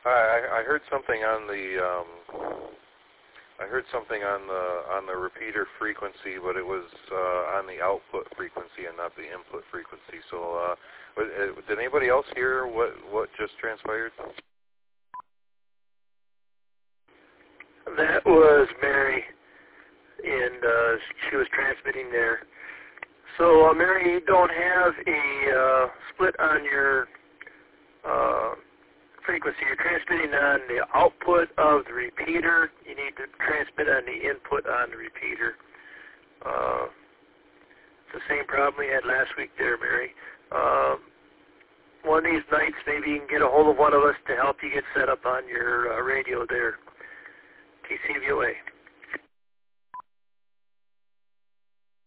I heard something on the on the repeater frequency, but it was on the output frequency and not the input frequency. So, did anybody else hear what just transpired? That was Mary, and she was transmitting there. So, Mary, you don't have a split on your frequency. You're transmitting on the output of the repeater. You need to transmit on the input on the repeater. It's the same problem we had last week there, Mary. One of these nights, maybe you can get a hold of one of us to help you get set up on your radio there. TCVOA.